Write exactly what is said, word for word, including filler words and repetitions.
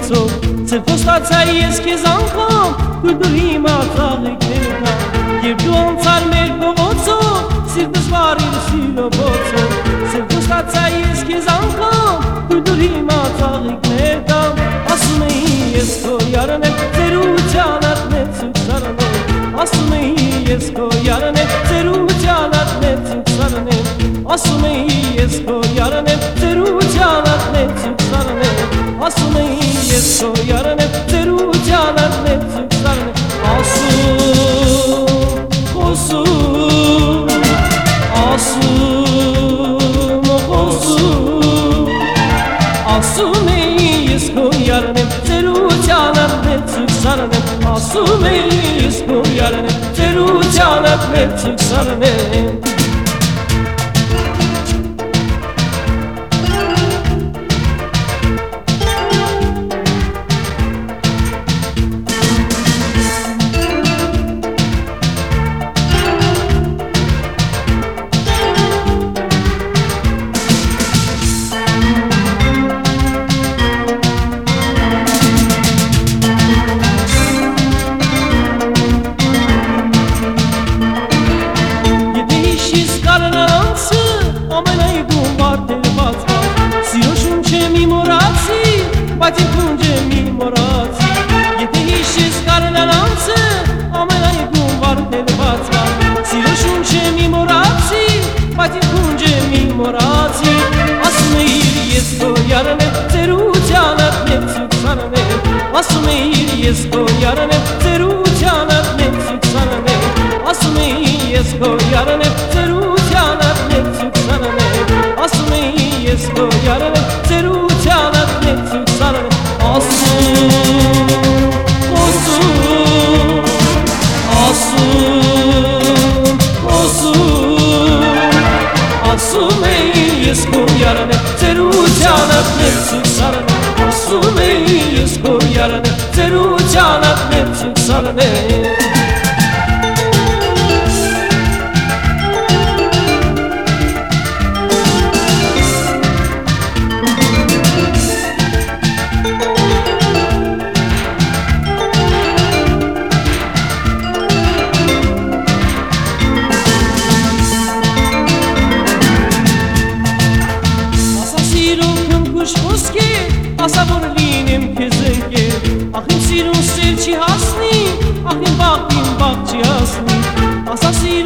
փոցով Ձեր խոստացա ես քեզ անգամ Կուլտուր հիմա ծաղիկներ կա Երբ դու անցար մեր փողոցով Սիրտս վարիր սիրո փոցով Ձեր խոստացա ես քեզ անգամ Կուլտուր հիմա ծաղիկներ կա Ասում էի ես քո յարն եմ Ձերության ատմեցուկ սարն եմ Ասում էի ես քո յարն եմ Ձերության ատմեցուկ սարն եմ Ասում էի ես քո յարն եմ Ձերության ատմեցուկ սարն եմ Ասում էի ես քո յարն եմ Ձերության ատմեցուկ սարն եմ Ասում, խոսում, ասում, խոսում Ասում էի ես քո յարն եմ Ձերության ատմեցուկ սարն եմ Ասում էի ես քո յարն եմ Ձերության ատմեցուկ սարն եմ Բայց իմ կունջը մի մորացի Եթե հիշես կարնան անցը ամենայգում վարդելված վար Սիրո շունչը մի մորացի Բայց իմ կունջը մի մորացի Ասում էիր ես քո յարն եմ Ձերության ատմեցուկ սարն եմ Ասում էիր ես քո յարն եմ Ձերության ատմեցուկ սարն եմ Ասում էի ես քո յարն եմ Ձերության ատմեցուկ սարն եմ Ասում էի ես քո յարն եմ Ձերության ատմեցուկ սարն եմ Ասում, խոսում, ասում, խոսում Ասում էի ես քո յարն եմ Ձերության ատմեցուկ սարն եմ Ասում էի ես քո յարն եմ Ձերության ատմեցուկ սարն եմ Ասա որ լինեմ քեզ ընկեր Ախ իմ սիրուն սեր չի հասնի Ախ իմ բաղ իմ բաղ չի հասնի Ասա սիրուն